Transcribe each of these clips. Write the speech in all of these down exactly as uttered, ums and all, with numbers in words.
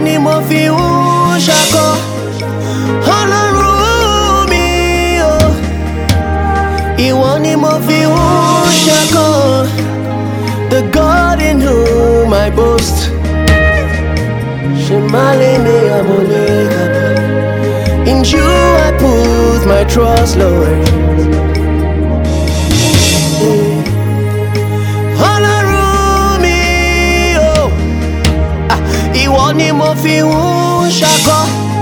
ni mo fi ń ṣakọ. Ọlọ́run mi o, ìwọ ni mo fi ń ṣakọ. The God in whom I boast. Shemalene amole kaba. In you I put my trust, Lord. Ọlọ́run mi o, ah, ìwọ ni mo fi ń ṣakọ.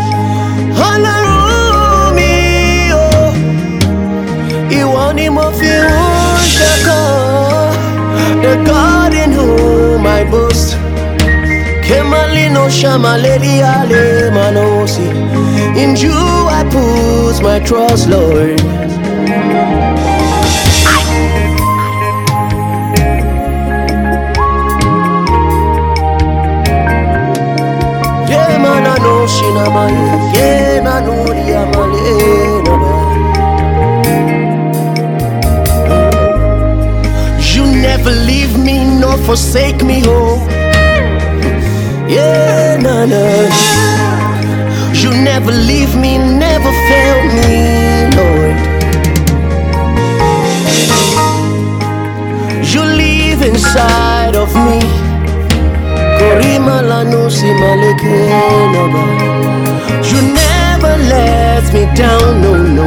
Ọlọ́run mi o, ìwọ ni mo fi ń ṣakọ. The God in whom I boast. Kemalino shamaledi ale manosi. In you I put my trust, Lord. Yeah, man, I know she na my. Yeah, I know the amale na ba. You never leave me nor forsake me, oh. Yeah, na na. You never leave me, never fail me, Lord. You live inside of me. Korima lanu si maleke na ba. You never let me down, no, no.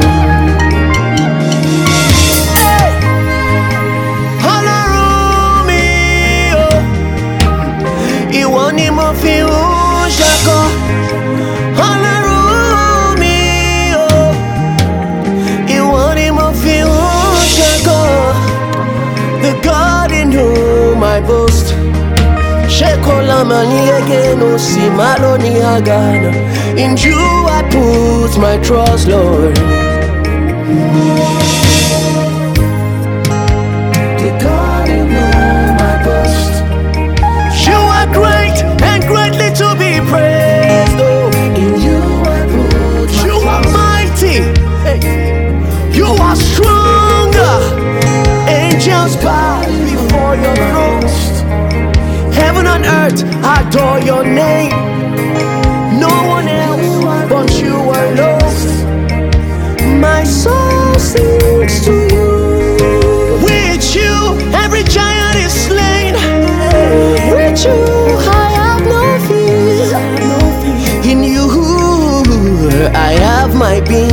Ọlọ́run mi o, ìwọ ni mo fi ń ṣakọ. Ọlọ́run mi o, ìwọ ni mo fi ń ṣakọ. The God in whom I boast. Shekola mani again, o si malo ni agana. In you I put my trust, Lord. The God in whom I boast. You are great and greatly to be praised, oh. In you I put my You are mighty, hey. You are stronger. Angels bow before your throne. Heaven and earth adore your name. No one else but you alone. My soul sings to you. With you, every giant is slain. With you, I have no fear. In you, I have my being.